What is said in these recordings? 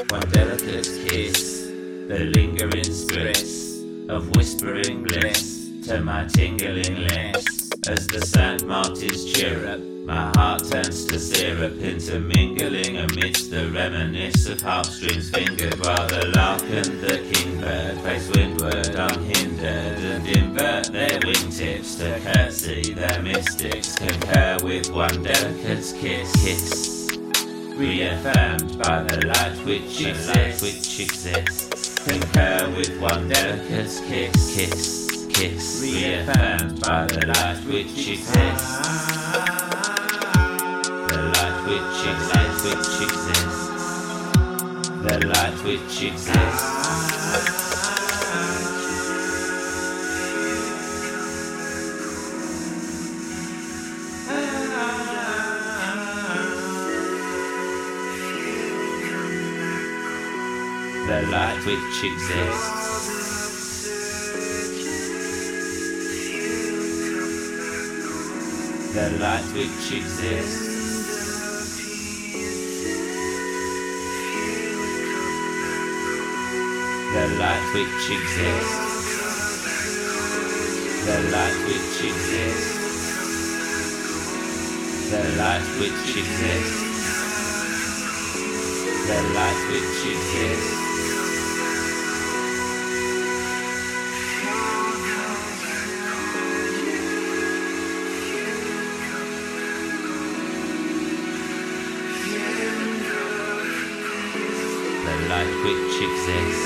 One delicate kiss, the lingering stress of whispering bliss to my tingling lips. As the sand martyrs chirrup, my heart turns to syrup, intermingling amidst the reminisce of harpstrings fingered, while the lark and the kingbird face windward unhindered and invert their wingtips to curtsy their mystics, concur with one delicate kiss, reaffirmed by the light which exists, concur with one delicate kiss, reaffirmed by the light which exists, the light which exists, the light which exists. The light which exists. The light which exists. The light which exists. The light which exists. The light which exists. The light which exists. The light which exists.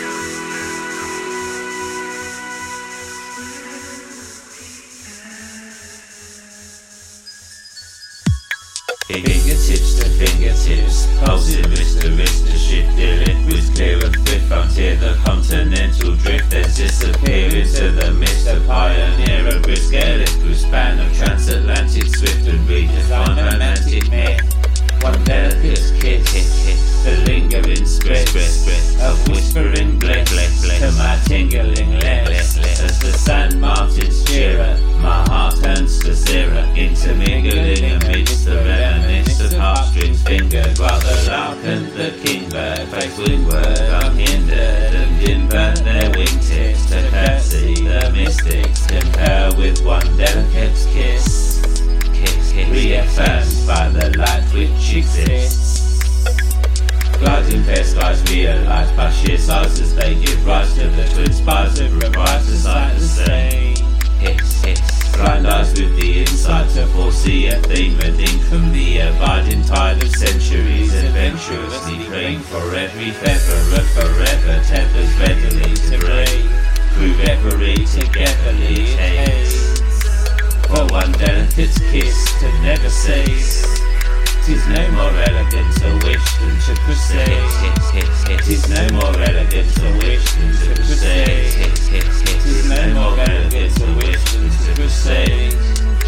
Fingertips to fingertips, pulsing wrist to wrist to shift the liquids clear of thrift, frontier the continental drift, there's disappear into the mist, a pioneer, a brisk elliptical span of transatlantic swift and redefine romantic myth. One delicate kiss, the lingering spritz of whispering bliss to my tingling lips. As the sand martyrs cheer up, my heart turns to syrup, intermingling amidst the reminisce of heartstrings fingered, while the lark and the kingbird face windward unhindered and invert their wingtips to curtsy the mystics, concur with one delicate kiss, reaffirmed by the light which exists. Gliding fair skies realised by sheer size as they give rise to the twin spires of revive to sight the same. Blind eyes with the insight to foresee a theme redeemed from the abiding tide of centuries, adventurously praying for every feather of forever tethers readily to break, prove every togetherly takes. For one delicate kiss to never cease, 'tis no more elegant to wish than to proceed. 'Tis no more elegant to wish than to proceed. 'Tis no more elegant to wish than to proceed.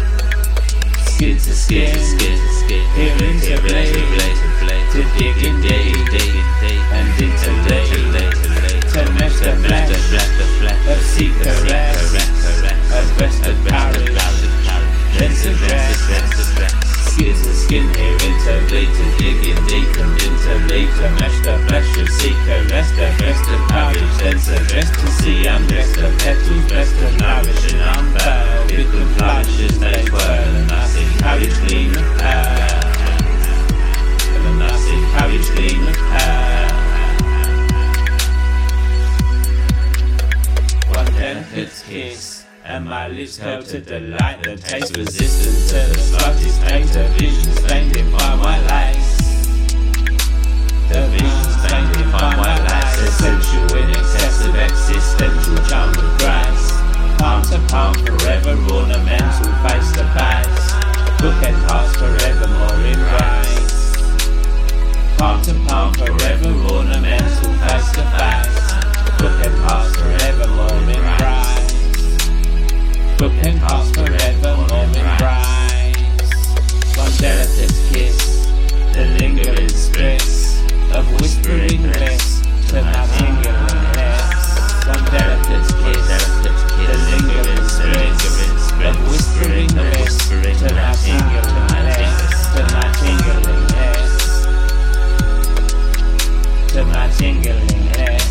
Skin to skin, here into blade, to dig in deep, and into late, to mesh the flesh of secret, of western Paris, then to rest. Skin to skin, here into bleed, to dig in deep and into lead, to mesh the flesh of seeker, rest of Paris, then to rest to see undressed, the petals blessed and nourish and unveil, with them flourish as they twirl, and nothing courage gleam of pearl, and nothing courage gleam of pearl. One delicate kiss, and my lips curl to delight, the taste resistant to the slightest taint, a vision stained in fine white lace. The vision stained in fine white lace, essential in excess of existential charm of grace. Palm to palm, forever ornamental, face to face. Bookend hearts forevermore embrace. Palm to palm, forever ornamental, face to face. Bookend hearts forevermore embrace. Bookend hearts forevermore embrace. One delicate kiss, the lingering spritz of whispering bliss to my tingling lips. One delicate kiss, the lingering spritz of whispering bliss to my tingling lips, to my tingling lips, to jingling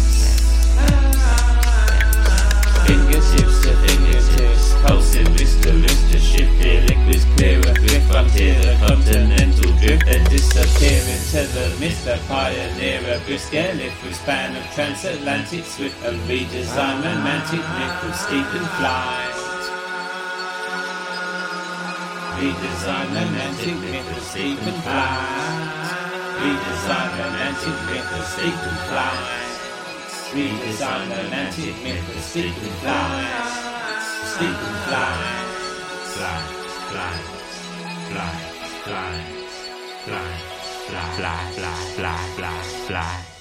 fingertips to fingertips, pulsing wrist to shift the liquids clear a drift until the continental drift and disappear into the mist. A pioneer, a brisk airlift with span of transatlantic swift and redesign romantic myth of steep and flight. Redesign romantic myth of steep and flight. Redesign romantic myth of steep and flight. Redesign romantic myth of steep and flight. Steep and flight. Fly, fly, fly, fly, fly, fly, fly, fly, fly, fly, fly.